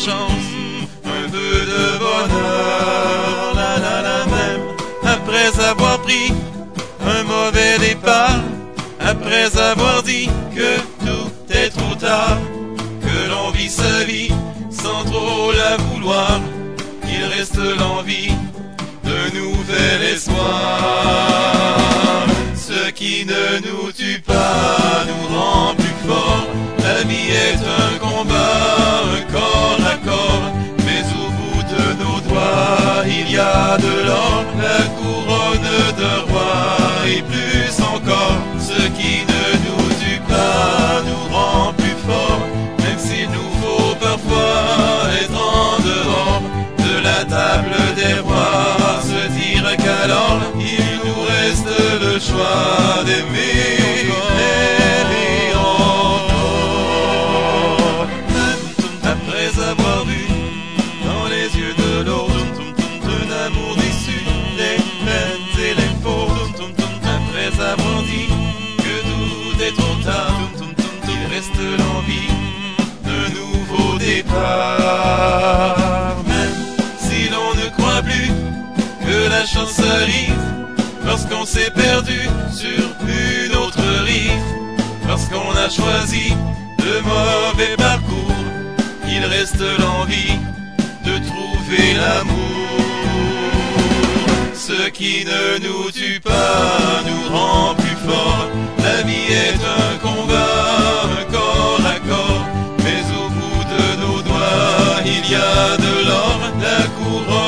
chance, un peu de bonheur, la la la même. Après avoir pris un mauvais départ, après avoir dit que tout est trop tard, que l'on vit sa vie sans trop la vouloir, il reste l'envie d'un nouvel espoir. Ce qui ne nous tue pas nous rend plus forts. La vie est un combat, un corps à corps, mais au bout de nos doigts il y a de l'or, la couronne d'un roi et plus encore. Ce qui ne nous tue pas nous rend plus forts, même s'il nous faut parfois être en dehors de la table des rois, se dire qu'alors il nous reste le choix d'aimer encore. Après avoir vu dans les yeux de l'autre un amour déçu, les peines et les fautes, après avoir dit que tout est trop tard, il reste l'envie d'un nouveau départ. Même si l'on ne croit plus que la chance arrive, lorsqu'on s'est perdu sur une autre rive, lorsqu'on a choisi de mauvais parcours, il reste l'envie de trouver l'amour. Ce qui ne nous tue pas nous rend plus forts. La vie est un combat, un corps à corps, mais au bout de nos doigts il y a de l'or, la couronne